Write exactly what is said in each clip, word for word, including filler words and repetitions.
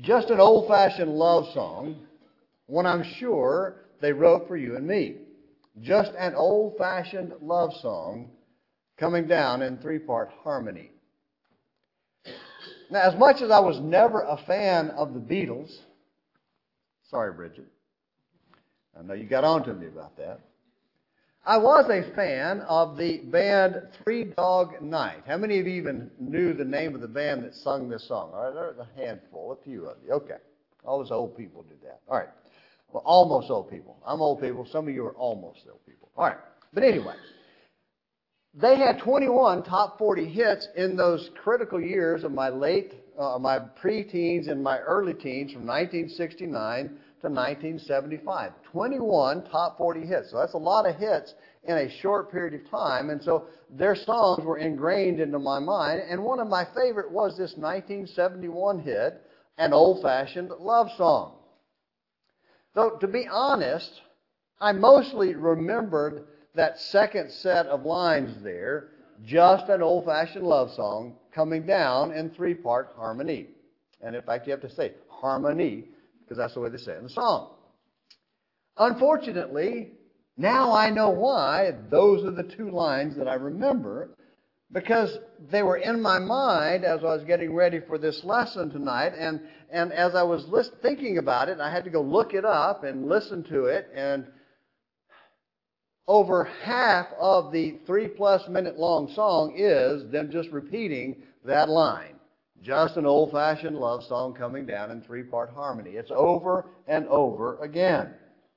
just an old-fashioned love song, one I'm sure they wrote for you and me. Just an old-fashioned love song coming down in three-part harmony. Now, as much as I was never a fan of the Beatles, sorry, Bridget, I know you got on to me about that, I was a fan of the band Three Dog Night. How many of you even knew the name of the band that sung this song? All right, there's a handful, a few of you. Okay. All those old people do that. All right. Well, almost old people. I'm old people. Some of you are almost old people. All right. But anyway, they had twenty-one top forty hits in those critical years of my late, uh, my pre-teens and my early teens from nineteen sixty-nine to nineteen seventy-five. twenty-one top forty hits. So that's a lot of hits in a short period of time. And so their songs were ingrained into my mind. And one of my favorite was this nineteen seventy-one hit, An Old-Fashioned Love Song. Though, to be honest, I mostly remembered that second set of lines there, just an old-fashioned love song coming down in three-part harmony. And in fact, you have to say harmony, because that's the way they say it in the song. Unfortunately, now I know why those are the two lines that I remember, because they were in my mind as I was getting ready for this lesson tonight, and, and as I was list, thinking about it, I had to go look it up and listen to it, and over half of the three-plus minute long song is them just repeating that line. Just an old-fashioned love song coming down in three-part harmony. It's over and over again.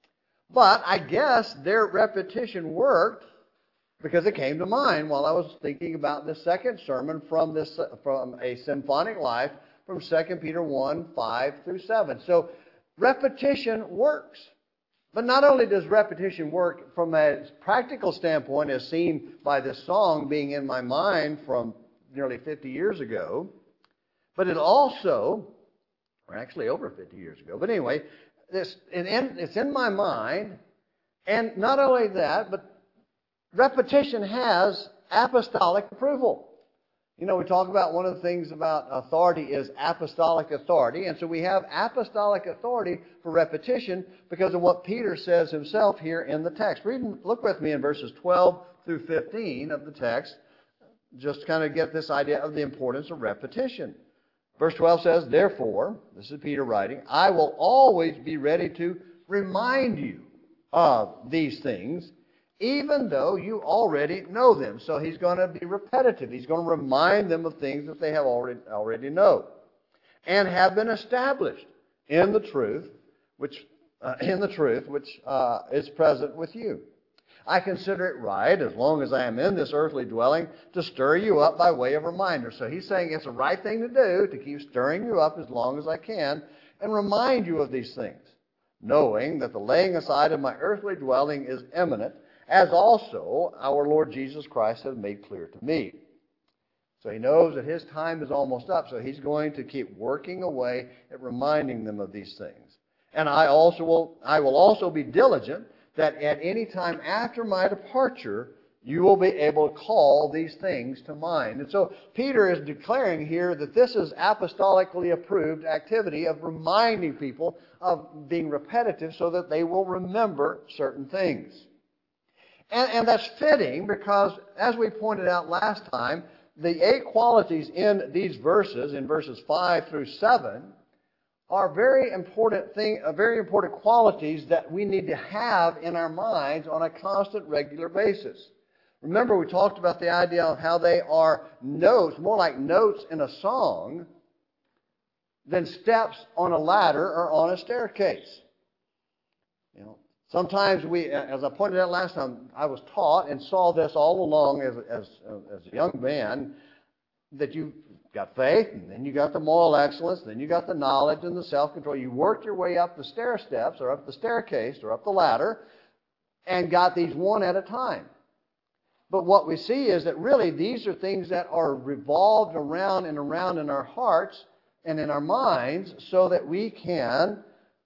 But I guess their repetition worked because it came to mind while I was thinking about this second sermon from this from a symphonic life from Second Peter one, five through seven. So repetition works. But not only does repetition work from a practical standpoint as seen by this song being in my mind from nearly fifty years ago, but it also, or actually over fifty years ago, but anyway, this, it's in my mind, and not only that, but repetition has apostolic approval. You know, we talk about one of the things about authority is apostolic authority, and so we have apostolic authority for repetition because of what Peter says himself here in the text. Read, look with me in verses twelve through fifteen of the text, just to kind of get this idea of the importance of repetition. Verse twelve says, "Therefore," this is Peter writing, "I will always be ready to remind you of these things, even though you already know them." So he's going to be repetitive. He's going to remind them of things that they have already already know, and have been established in the truth, which uh, in the truth which uh, is present with you. I consider it right, as long as I am in this earthly dwelling, to stir you up by way of reminder. So he's saying it's the right thing to do to keep stirring you up as long as I can and remind you of these things, knowing that the laying aside of my earthly dwelling is imminent, as also our Lord Jesus Christ has made clear to me. So he knows that his time is almost up, so he's going to keep working away at reminding them of these things. And I also will, I will also be diligent that at any time after my departure, you will be able to call these things to mind. And so Peter is declaring here that this is apostolically approved activity of reminding people of being repetitive so that they will remember certain things. And, and that's fitting because, as we pointed out last time, the eight qualities in these verses, in verses five through seven, are very important thing, uh, very important qualities that we need to have in our minds on a constant, regular basis. Remember, we talked about the idea of how they are notes, more like notes in a song than steps on a ladder or on a staircase. You know, sometimes we, as I pointed out last time, I was taught and saw this all along as as, as a young man, that you got faith, and then you got the moral excellence, then you got the knowledge and the self-control. You worked your way up the stair steps or up the staircase or up the ladder and got these one at a time. But what we see is that really these are things that are revolved around and around in our hearts and in our minds so that we can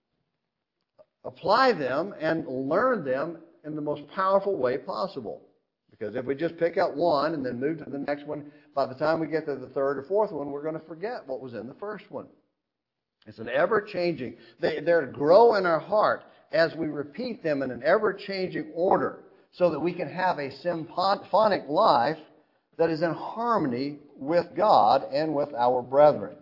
apply them and learn them in the most powerful way possible. Because if we just pick out one and then move to the next one, by the time we get to the third or fourth one, we're going to forget what was in the first one. It's an ever-changing. They, they're to grow in our heart as we repeat them in an ever-changing order so that we can have a symphonic life that is in harmony with God and with our brethren.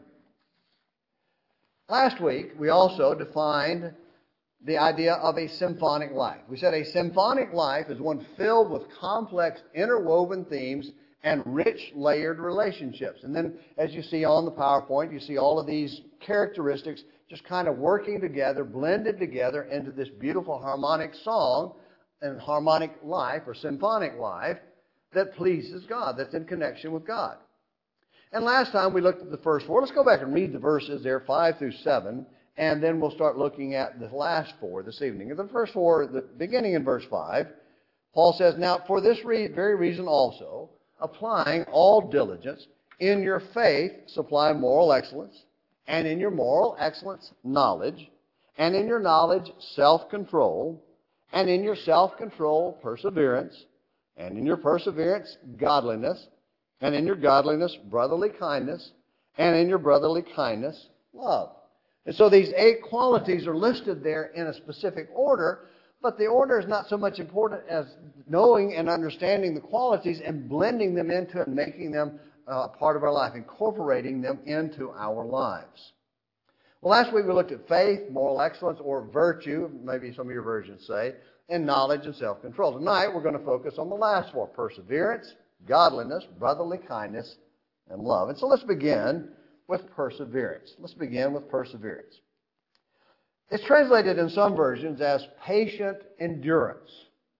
Last week, we also defined the idea of a symphonic life. We said a symphonic life is one filled with complex, interwoven themes and rich, layered relationships. And then, as you see on the PowerPoint, you see all of these characteristics just kind of working together, blended together into this beautiful harmonic song and harmonic life or symphonic life that pleases God, that's in connection with God. And last time we looked at the first four. Let's go back and read the verses there, five through seven, and then we'll start looking at the last four this evening. The first four, the beginning in verse five, Paul says, "Now for this re- very reason also, applying all diligence, in your faith supply moral excellence, and in your moral excellence knowledge, and in your knowledge self-control, and in your self-control perseverance, and in your perseverance godliness, and in your godliness brotherly kindness, and in your brotherly kindness love." And so these eight qualities are listed there in a specific order, but the order is not so much important as knowing and understanding the qualities and blending them into and making them uh, part of our life, incorporating them into our lives. Well, last week we looked at faith, moral excellence, or virtue, maybe some of your versions say, and knowledge and self-control. Tonight we're going to focus on the last four: perseverance, godliness, brotherly kindness, and love. And so let's begin with perseverance. Let's begin with perseverance. It's translated in some versions as patient endurance,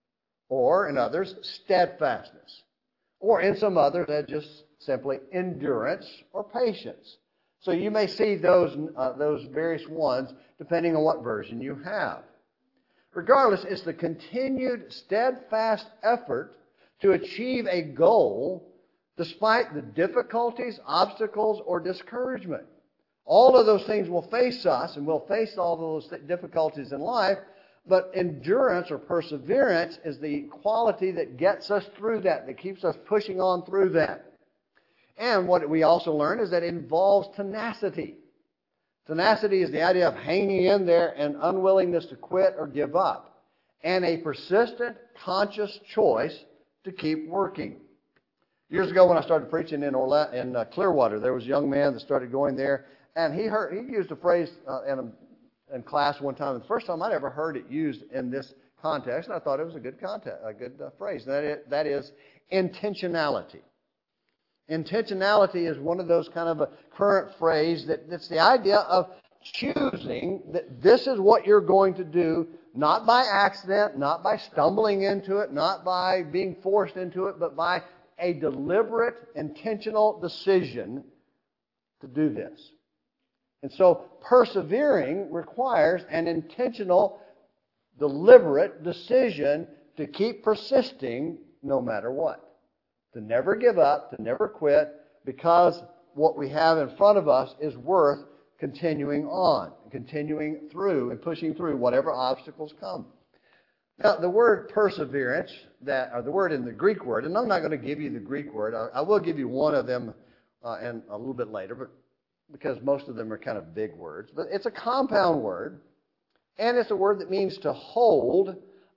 or in others, steadfastness, or in some others, as just simply endurance or patience. So you may see those, uh, those various ones depending on what version you have. Regardless, it's the continued steadfast effort to achieve a goal despite the difficulties, obstacles, or discouragement. All of those things will face us, and we'll face all those difficulties in life, but endurance or perseverance is the quality that gets us through that, that keeps us pushing on through that. And what we also learn is that it involves tenacity. Tenacity is the idea of hanging in there and unwillingness to quit or give up, and a persistent, conscious choice to keep working. Years ago when I started preaching in, Orla- in uh, Clearwater, there was a young man that started going there, and he heard he used a phrase uh, in, a, in class one time. The first time I'd ever heard it used in this context, and I thought it was a good context, a good uh, phrase. That is, that is intentionality. Intentionality is one of those kind of a current phrase that, that's the idea of choosing that this is what you're going to do, not by accident, not by stumbling into it, not by being forced into it, but by a deliberate, intentional decision to do this. And so persevering requires an intentional, deliberate decision to keep persisting no matter what. To never give up, to never quit, because what we have in front of us is worth continuing on, continuing through and pushing through whatever obstacles come. Now, the word perseverance, that or the word in the Greek word, and I'm not going to give you the Greek word. I, I will give you one of them uh, and a little bit later, but because most of them are kind of big words. But it's a compound word, and it's a word that means to hold,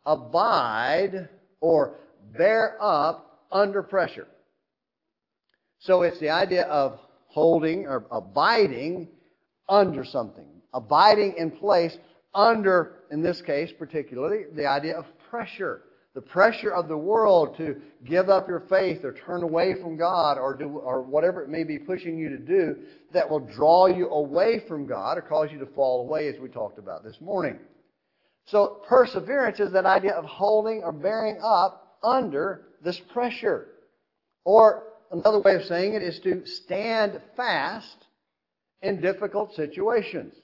abide, or bear up under pressure. So it's the idea of holding or abiding under something, abiding in place under, in this case particularly, the idea of pressure. The pressure of the world to give up your faith or turn away from God or do or whatever it may be pushing you to do that will draw you away from God or cause you to fall away, as we talked about this morning. So perseverance is that idea of holding or bearing up under this pressure. Or another way of saying it is to stand fast in difficult situations.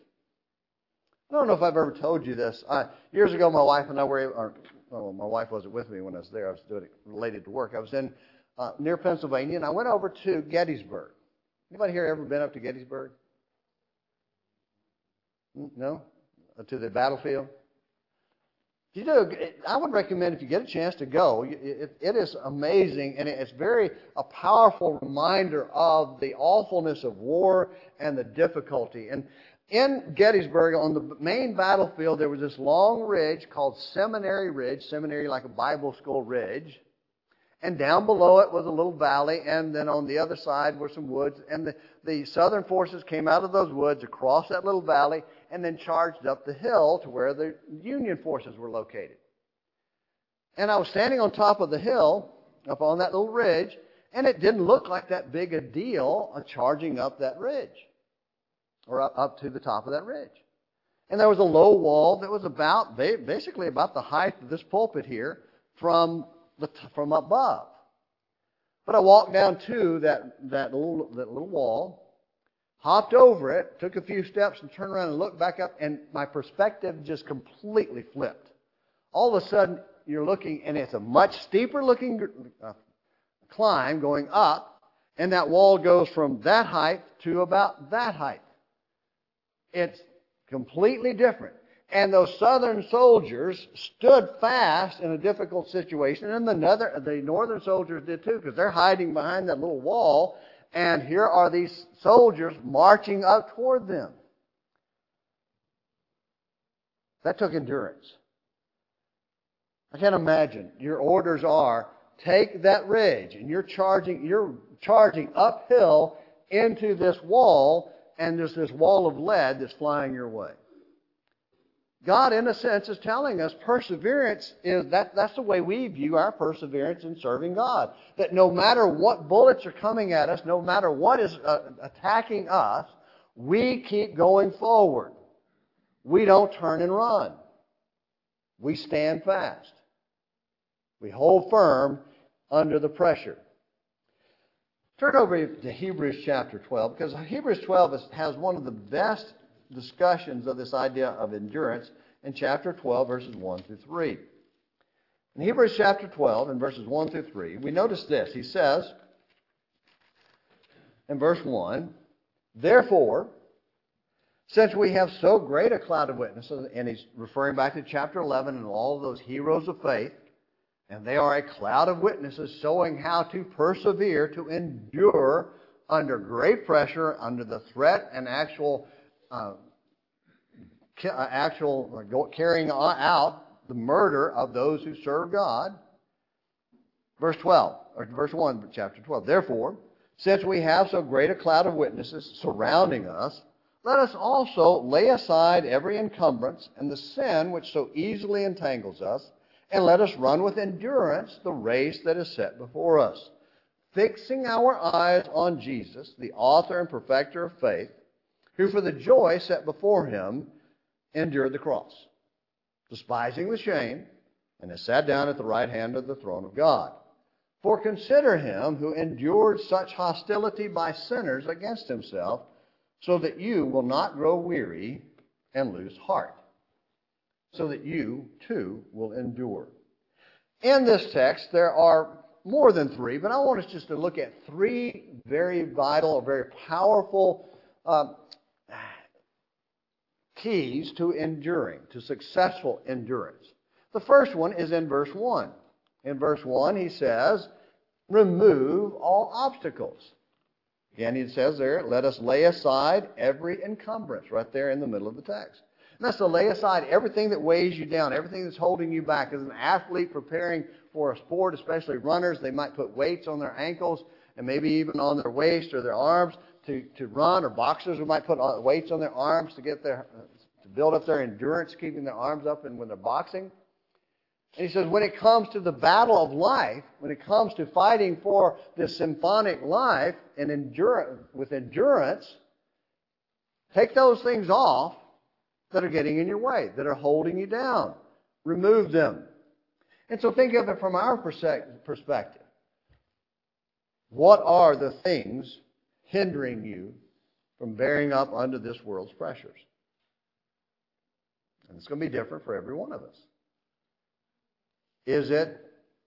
I don't know if I've ever told you this. Uh, years ago, my wife and I were, or, well, my wife wasn't with me when I was there. I was doing it related to work. I was in uh, near Pennsylvania, and I went over to Gettysburg. Anybody here ever been up to Gettysburg? No? Uh, to the battlefield? If you do, I would recommend if you get a chance to go. It, it is amazing, and it's very a powerful reminder of the awfulness of war and the difficulty. And in Gettysburg, on the main battlefield, there was this long ridge called Seminary Ridge, seminary like a Bible school ridge. And down below it was a little valley, and then on the other side were some woods. And the, the Southern forces came out of those woods across that little valley and then charged up the hill to where the Union forces were located. And I was standing on top of the hill, up on that little ridge, and it didn't look like that big a deal of charging up that ridge, or up, up to the top of that ridge. And there was a low wall that was about, basically about the height of this pulpit here from the, from above. But I walked down to that, that, little, that little wall, hopped over it, took a few steps, and turned around and looked back up, and my perspective just completely flipped. All of a sudden, you're looking, and it's a much steeper looking uh, climb going up, and that wall goes from that height to about that height. It's completely different. And those Southern soldiers stood fast in a difficult situation, and the, other, the Northern soldiers did too, because they're hiding behind that little wall. And here are these soldiers marching up toward them. That took endurance. I can't imagine. Your orders are, take that ridge, and you're charging, you're charging uphill into this wall, and there's this wall of lead that's flying your way. God, in a sense, is telling us perseverance is, that, that's the way we view our perseverance in serving God. That no matter what bullets are coming at us, no matter what is uh, attacking us, we keep going forward. We don't turn and run. We stand fast. We hold firm under the pressure. Turn over to Hebrews chapter twelve, because Hebrews twelve is, has one of the best discussions of this idea of endurance in chapter twelve, verses one through three. In Hebrews chapter twelve, and verses one through three, we notice this. He says, in verse one, therefore, since we have so great a cloud of witnesses, and he's referring back to chapter eleven and all of those heroes of faith, and they are a cloud of witnesses showing how to persevere, to endure under great pressure, under the threat and actual Uh, actual carrying out the murder of those who serve God. Verse twelve, or verse one, chapter twelve. Therefore, since we have so great a cloud of witnesses surrounding us, let us also lay aside every encumbrance and the sin which so easily entangles us, and let us run with endurance the race that is set before us, fixing our eyes on Jesus, the author and perfecter of faith, who for the joy set before him endured the cross, despising the shame, and has sat down at the right hand of the throne of God. For consider him who endured such hostility by sinners against himself, so that you will not grow weary and lose heart, so that you too will endure. In this text, there are more than three, but I want us just to look at three very vital or very powerful uh, keys to enduring, to successful endurance. The first one is in verse one. In verse one, he says, remove all obstacles. Again, he says there, let us lay aside every encumbrance, right there in the middle of the text. And that's to lay aside everything that weighs you down, everything that's holding you back. As an athlete preparing for a sport, especially runners, they might put weights on their ankles and maybe even on their waist or their arms to, to run, or boxers who might put weights on their arms to get their to build up their endurance, keeping their arms up and when they're boxing. And he says, when it comes to the battle of life, when it comes to fighting for this symphonic life and endurance, with endurance, take those things off that are getting in your way, that are holding you down. Remove them. And so think of it from our perspective. What are the things hindering you from bearing up under this world's pressures? And it's going to be different for every one of us. Is it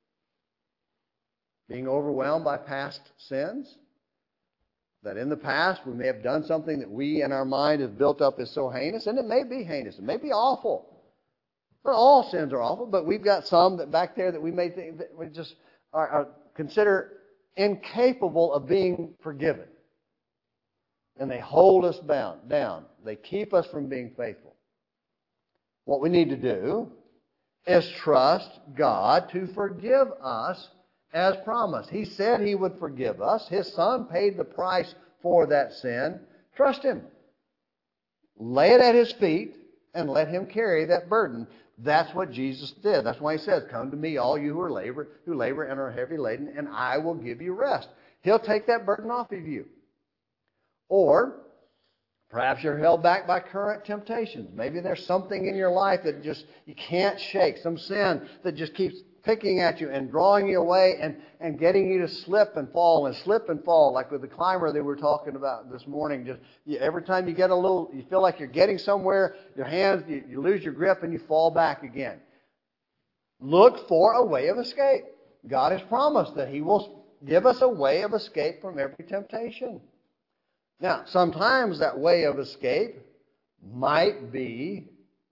being overwhelmed by past sins? That in the past we may have done something that we in our mind have built up as so heinous, and it may be heinous, it may be awful. But all sins are awful, but we've got some that back there that we may think that we just are, are consider incapable of being forgiven. And they hold us bound, down. They keep us from being faithful. What we need to do is trust God to forgive us as promised. He said He would forgive us. His Son paid the price for that sin. Trust Him. Lay it at His feet and let Him carry that burden. That's what Jesus did. That's why He says, "Come to me, all you who are labor, who labor and are heavy laden, and I will give you rest." He'll take that burden off of you. Or perhaps you're held back by current temptations. Maybe there's something in your life that just you can't shake, some sin that just keeps picking at you and drawing you away and, and getting you to slip and fall and slip and fall, like with the climber that we were talking about this morning. Just you, every time you get a little, you feel like you're getting somewhere, your hands, you, you lose your grip and you fall back again. Look for a way of escape. God has promised that He will give us a way of escape from every temptation. Now, sometimes that way of escape might be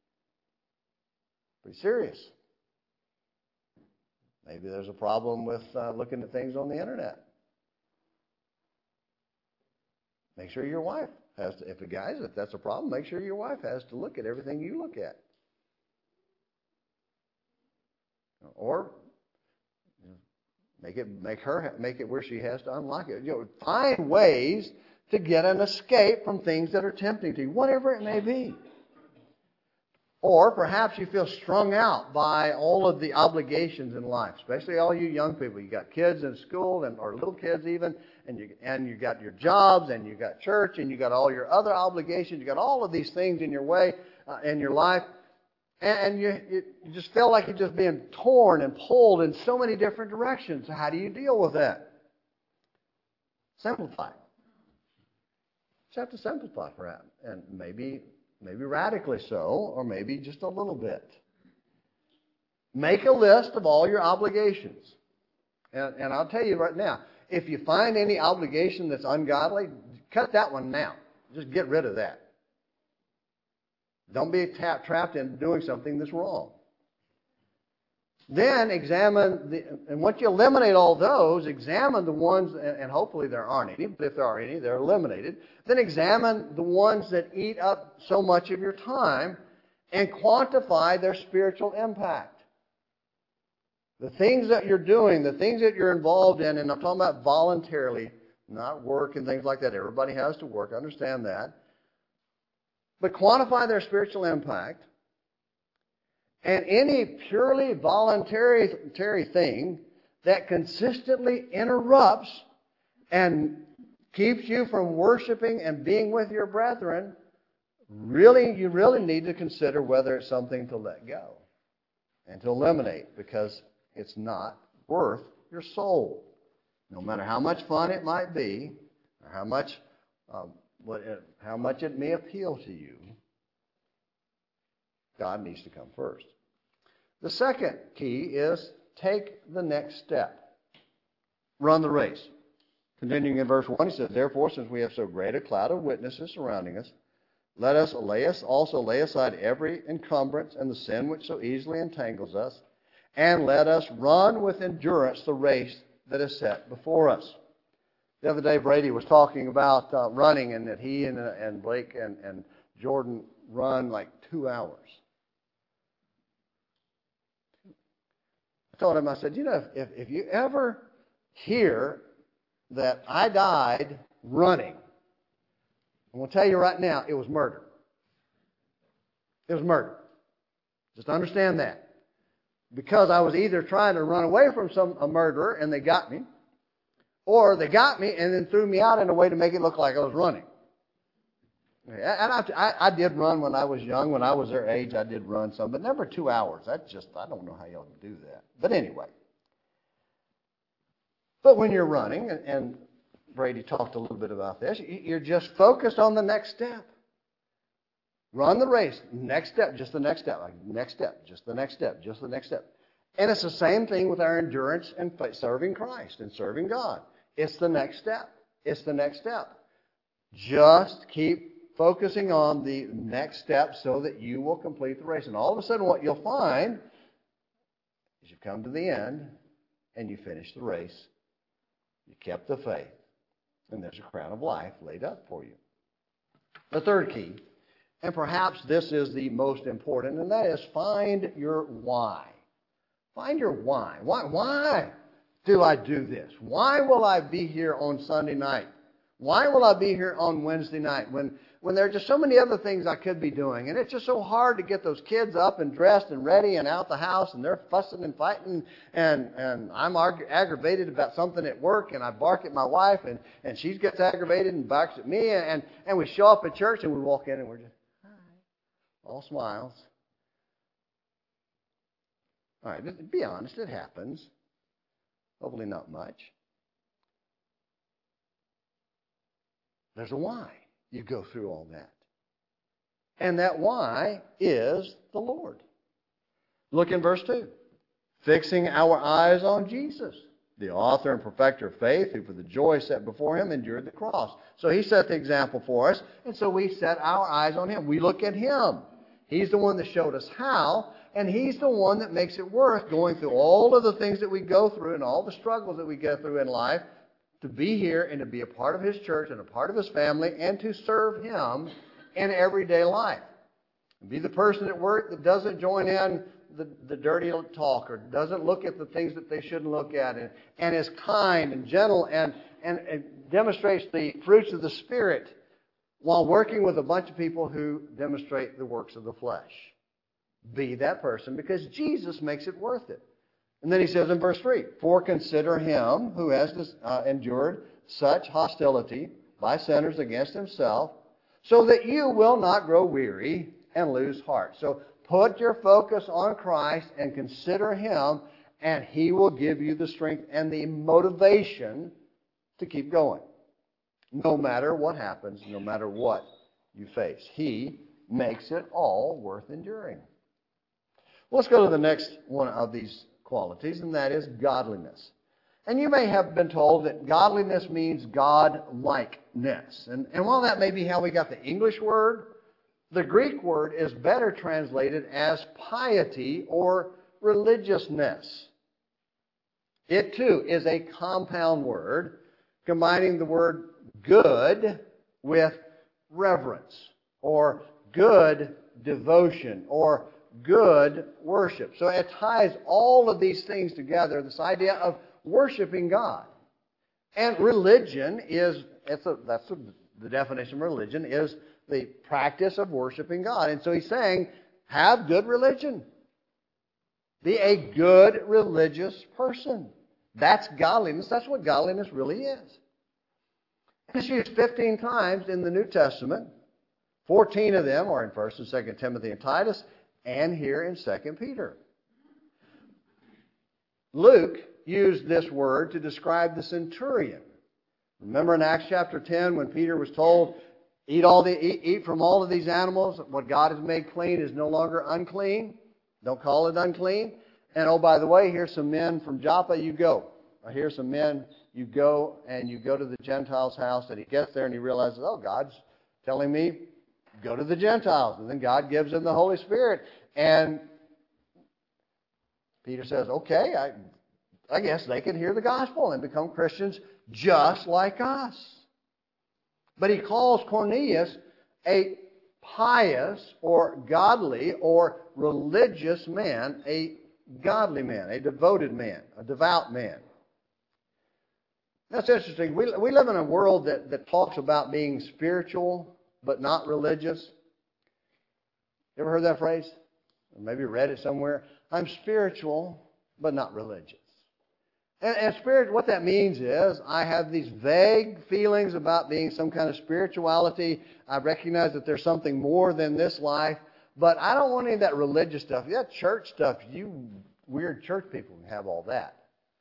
pretty serious. Maybe there's a problem with uh, looking at things on the internet. Make sure your wife has to, if a guy's, if that's a problem, make sure your wife has to look at everything you look at. Or make it, make her, make it where she has to unlock it. You know, find ways to get an escape from things that are tempting to you, whatever it may be. Or perhaps you feel strung out by all of the obligations in life, especially all you young people. You got kids in school and or little kids even, and you and you got your jobs and you got church and you got all your other obligations. You got all of these things in your way uh, in your life, and, and you, you you just feel like you're just being torn and pulled in so many different directions. So how do you deal with that? Simplify. Just have to simplify, perhaps, and maybe. Maybe radically so, or maybe just a little bit. Make a list of all your obligations. And, and I'll tell you right now, if you find any obligation that's ungodly, cut that one now. Just get rid of that. Don't be tap, trapped in doing something that's wrong. Then examine, the, and once you eliminate all those, examine the ones, and hopefully there aren't any, but if there are any, they're eliminated. Then examine the ones that eat up so much of your time and quantify their spiritual impact. The things that you're doing, the things that you're involved in, and I'm talking about voluntarily, not work and things like that. Everybody has to work, I understand that. But quantify their spiritual impact. And any purely voluntary thing that consistently interrupts and keeps you from worshiping and being with your brethren, really, you really need to consider whether it's something to let go and to eliminate, because it's not worth your soul. No matter how much fun it might be, or how much, um, what it, how much it may appeal to you, God needs to come first. The second key is take the next step. Run the race. Continuing in verse one, he says, "Therefore, since we have so great a cloud of witnesses surrounding us, let us lay us also lay aside every encumbrance and the sin which so easily entangles us, and let us run with endurance the race that is set before us." The other day, Brady was talking about uh, running, and that he and, uh, and Blake and, and Jordan run like two hours. I told him, I said, you know, if, if you ever hear that I died running, I'm going to tell you right now, it was murder. It was murder. Just understand that. Because I was either trying to run away from some a murderer and they got me, or they got me and then threw me out in a way to make it look like I was running. And I, I, I did run when I was young. When I was their age, I did run some, but never two hours. That's just, I don't know how y'all can do that. But anyway. But when you're running, and, and Brady talked a little bit about this, you're just focused on the next step. Run the race. Next step, just the next step. Next step, just the next step, just the next step. And it's the same thing with our endurance and serving Christ and serving God. It's the next step. It's the next step. Just keep focusing on the next step so that you will complete the race. And all of a sudden what you'll find is you come to the end and you finish the race. You kept the faith. And there's a crown of life laid up for you. The third key, and perhaps this is the most important, and that is find your why. Find your why. Why, why do I do this? Why will I be here on Sunday night? Why will I be here on Wednesday night when, when there are just so many other things I could be doing? And it's just so hard to get those kids up and dressed and ready and out the house, and they're fussing and fighting, and, and I'm arg- aggravated about something at work, and I bark at my wife, and, and she gets aggravated and barks at me, and, and we show up at church and we walk in and we're just, hi, all smiles. All right, be honest, it happens. Hopefully not much. There's a why you go through all that. And that why is the Lord. Look in verse two. Fixing our eyes on Jesus, the author and perfecter of faith, who for the joy set before him endured the cross. So he set the example for us, and so we set our eyes on him. We look at him. He's the one that showed us how, and he's the one that makes it worth going through all of the things that we go through and all the struggles that we go through in life to be here and to be a part of his church and a part of his family and to serve him in everyday life. Be the person at work that doesn't join in the, the dirty talk or doesn't look at the things that they shouldn't look at and, and is kind and gentle and, and, and demonstrates the fruits of the Spirit while working with a bunch of people who demonstrate the works of the flesh. Be that person because Jesus makes it worth it. And then he says in verse three, for consider him who has uh, endured such hostility by sinners against himself, so that you will not grow weary and lose heart. So put your focus on Christ and consider him, and he will give you the strength and the motivation to keep going. No matter what happens, no matter what you face. He makes it all worth enduring. Well, let's go to the next one of these qualities, and that is godliness. And you may have been told that godliness means God-likeness. And, and while that may be how we got the English word, the Greek word is better translated as piety or religiousness. It too is a compound word combining the word good with reverence or good devotion or good worship. So it ties all of these things together, this idea of worshiping God. And religion is, it's a, that's a, the definition of religion, is the practice of worshiping God. And so he's saying, have good religion. Be a good religious person. That's godliness. That's what godliness really is. It's used fifteen times in the New Testament. fourteen of them are in First and Second Timothy and Titus, and here in Second Peter. Luke used this word to describe the centurion. Remember in Acts chapter ten when Peter was told, eat all the eat, eat from all of these animals. What God has made clean is no longer unclean. Don't call it unclean. And oh, by the way, here's some men from Joppa, you go. Or here's some men, you go and you go to the Gentiles' house. And he gets there and he realizes, oh, God's telling me, go to the Gentiles. And then God gives him the Holy Spirit. And Peter says, okay, I, I guess they can hear the gospel and become Christians just like us. But he calls Cornelius a pious or godly or religious man, a godly man, a devoted man, a devout man. That's interesting. We, we live in a world that, that talks about being spiritual but not religious. You ever heard that phrase? Or maybe read it somewhere. I'm spiritual but not religious. And, and spirit, what that means is I have these vague feelings about being some kind of spirituality. I recognize that there's something more than this life, but I don't want any of that religious stuff. That church stuff, you weird church people can have all that.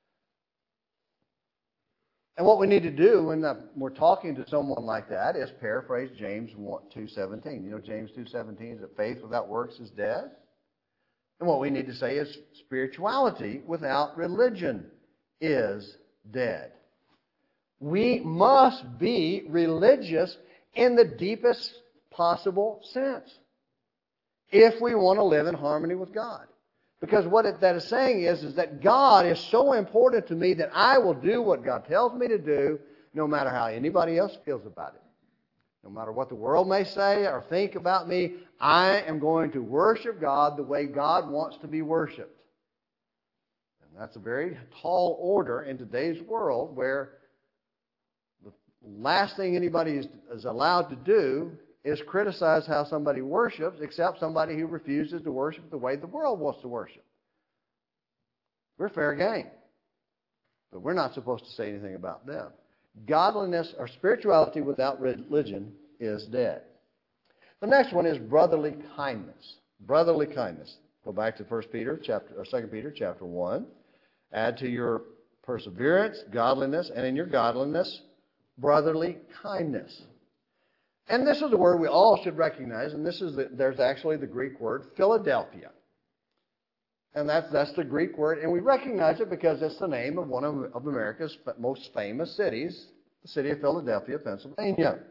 And what we need to do when we're talking to someone like that is paraphrase James two seventeen. You know James two seventeen is that faith without works is dead. And what we need to say is spirituality without religion is dead. We must be religious in the deepest possible sense if we want to live in harmony with God. Because what it, that is saying is, is that God is so important to me that I will do what God tells me to do no matter how anybody else feels about it. No matter what the world may say or think about me, I am going to worship God the way God wants to be worshipped. And that's a very tall order in today's world, where the last thing anybody is, is allowed to do is criticize how somebody worships, except somebody who refuses to worship the way the world wants to worship. We're fair game, but we're not supposed to say anything about them. Godliness or spirituality without religion is dead. The next one is brotherly kindness. Brotherly kindness. Go back to First Peter chapter or Second Peter chapter one. Add to your perseverance, godliness, and in your godliness, brotherly kindness. And this is the word we all should recognize, and this is the, there's actually the Greek word Philadelphia. And that's, that's the Greek word, and we recognize it because it's the name of one of, of America's most famous cities, the city of Philadelphia, Pennsylvania.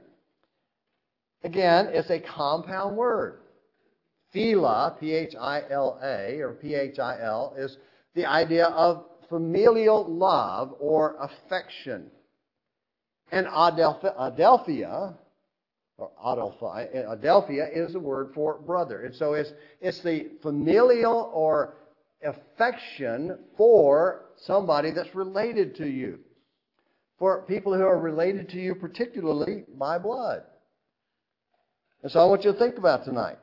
Again, it's a compound word. Phila, P H I L A, or P H I L, is the idea of familial love or affection. And Adelphia, or Adelphia, Adelphia is the word for brother. And so it's, it's the familial or affection for somebody that's related to you. For people who are related to you, particularly by blood. And so I want you to think about tonight.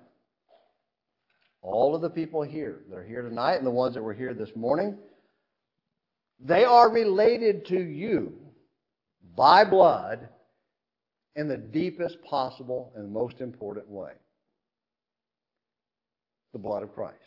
All of the people here that are here tonight and the ones that were here this morning, they are related to you by blood in the deepest possible and most important way. The blood of Christ.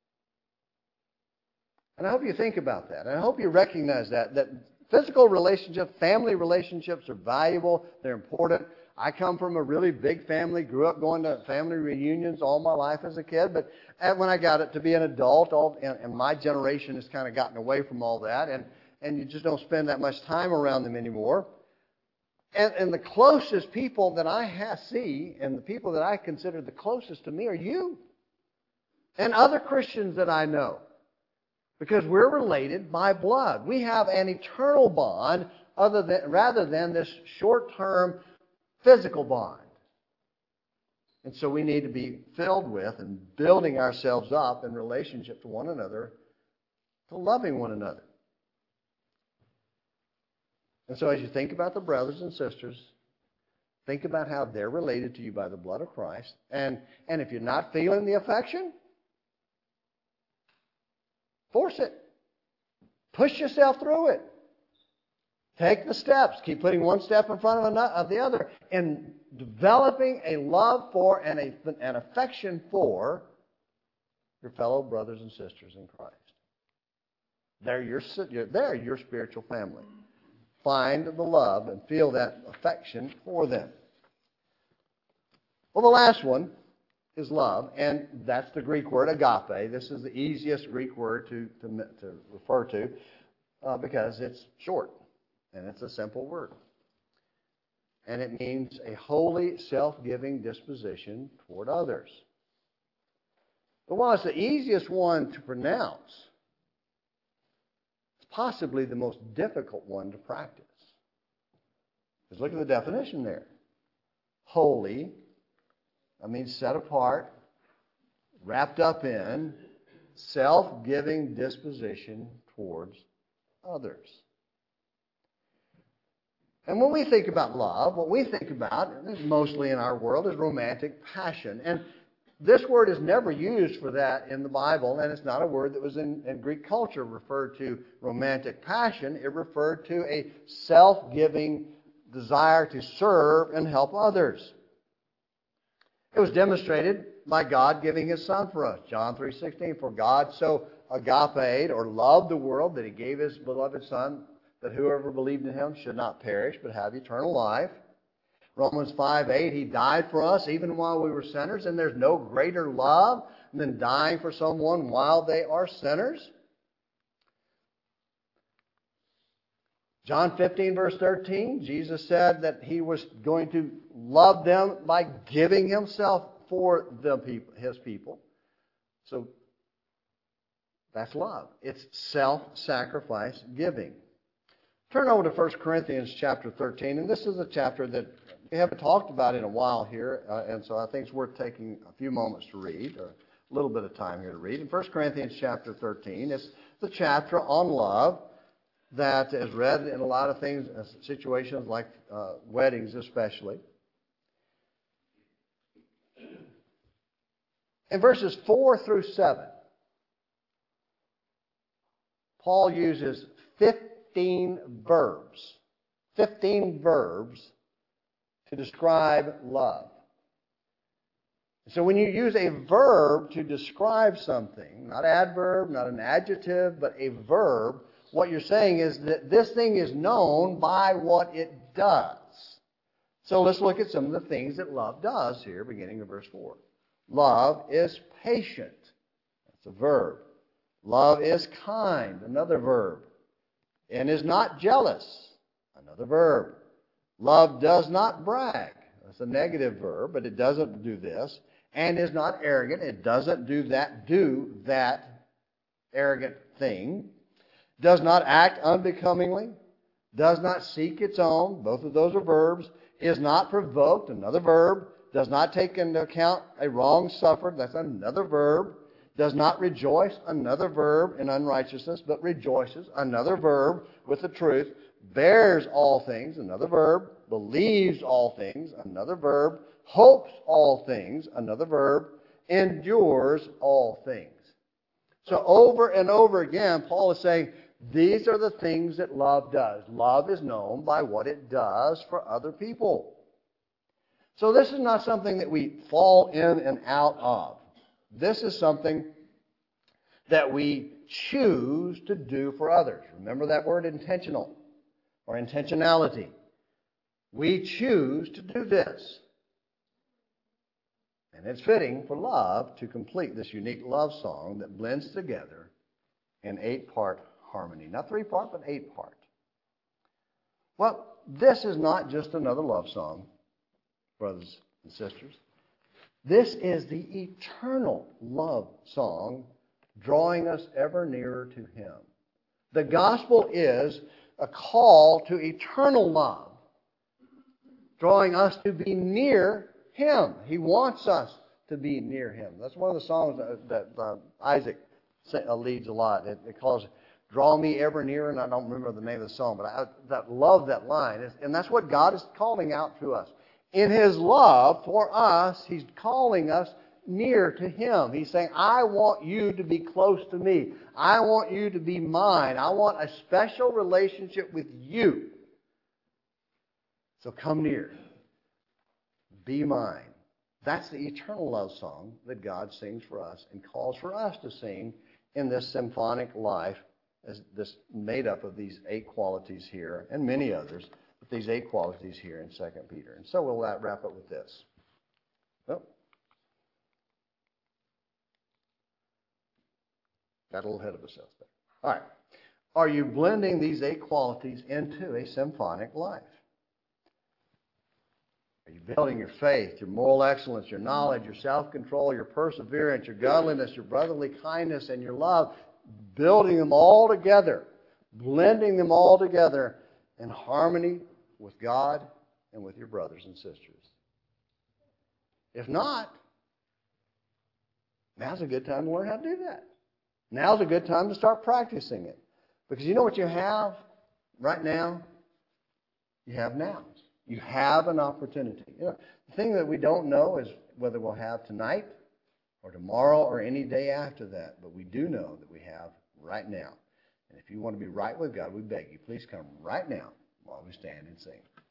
And I hope you think about that. And I hope you recognize that, that physical relationships, family relationships are valuable. They're important. I come from a really big family, grew up going to family reunions all my life as a kid, but when I got it to be an adult, all, and, and my generation has kind of gotten away from all that, and, and you just don't spend that much time around them anymore. And, and the closest people that I have, see, and the people that I consider the closest to me are you and other Christians that I know. Because we're related by blood. We have an eternal bond other than, rather than this short-term physical bond. And so we need to be filled with and building ourselves up in relationship to one another, to loving one another. And so as you think about the brothers and sisters, think about how they're related to you by the blood of Christ. And, and if you're not feeling the affection, force it. Push yourself through it. Take the steps. Keep putting one step in front of the other. And developing a love for and a, an affection for your fellow brothers and sisters in Christ. They're your, they're your spiritual family. Find the love and feel that affection for them. Well, the last one is love, and that's the Greek word agape. This is the easiest Greek word to, to, to refer to uh, because it's short, and it's a simple word. And it means a wholly self-giving disposition toward others. But while it's the easiest one to pronounce, it's possibly the most difficult one to practice. Because look at the definition there. Holy, I mean set apart, wrapped up in, self-giving disposition towards others. And when we think about love, what we think about, mostly in our world, is romantic passion. And this word is never used for that in the Bible, and it's not a word that was in, in Greek culture referred to romantic passion. It referred to a self-giving desire to serve and help others. It was demonstrated by God giving His Son for us. John three sixteen, for God so agape or loved the world that He gave His beloved Son, that whoever believed in Him should not perish but have eternal life. Romans five eight, He died for us even while we were sinners, and there's no greater love than dying for someone while they are sinners. John fifteen, verse thirteen, Jesus said that he was going to love them by giving himself for the people, his people. So that's love. It's self-sacrifice giving. Turn over to First Corinthians chapter thirteen, and this is a chapter that we haven't talked about in a while here, uh, and so I think it's worth taking a few moments to read, or a little bit of time here to read. In First Corinthians chapter thirteen, it's the chapter on love that is read in a lot of things, uh, situations like uh, weddings especially. In verses four through seven, Paul uses fifteen verbs, fifteen verbs to describe love. So when you use a verb to describe something, not adverb, not an adjective, but a verb, what you're saying is that this thing is known by what it does. So let's look at some of the things that love does here, beginning in verse four. Love is patient. That's a verb. Love is kind. Another verb. And is not jealous. Another verb. Love does not brag. That's a negative verb, but it doesn't do this. And is not arrogant. It doesn't do that, do that arrogant thing. Does not act unbecomingly. Does not seek its own. Both of those are verbs. Is not provoked. Another verb. Does not take into account a wrong suffered. That's another verb. Does not rejoice. Another verb in unrighteousness, but rejoices. Another verb with the truth. Bears all things. Another verb. Believes all things. Another verb. Hopes all things. Another verb. Endures all things. So over and over again, Paul is saying, these are the things that love does. Love is known by what it does for other people. So this is not something that we fall in and out of. This is something that we choose to do for others. Remember that word intentional or intentionality. We choose to do this. And it's fitting for love to complete this unique love song that blends together in eight-part harmony. Not three-part, but eight-part. Well, this is not just another love song, brothers and sisters. This is the eternal love song drawing us ever nearer to Him. The gospel is a call to eternal love, drawing us to be near Him. He wants us to be near Him. That's one of the songs that, that uh, Isaac leads a lot. It, it calls Draw Me Ever Nearer, and I don't remember the name of the song, but I, I love that line. And that's what God is calling out to us. In His love for us, He's calling us near to Him. He's saying, I want you to be close to me. I want you to be mine. I want a special relationship with you. So come near. Be mine. That's the eternal love song that God sings for us and calls for us to sing in this symphonic life, as this made up of these eight qualities here and many others, but these eight qualities here in Second Peter. And so we'll wrap up with this. Oh. Got a little ahead of ourselves there. All right. Are you blending these eight qualities into a symphonic life? Are you building your faith, your moral excellence, your knowledge, your self-control, your perseverance, your godliness, your brotherly kindness, and your love, building them all together, blending them all together in harmony with God and with your brothers and sisters? If not, now's a good time to learn how to do that. Now's a good time to start practicing it. Because you know what you have right now? You have nouns. You have an opportunity. You know, the thing that we don't know is whether we'll have tonight or tomorrow or any day after that. But we do know that we have right now. And if you want to be right with God, we beg you, please come right now while we stand and sing.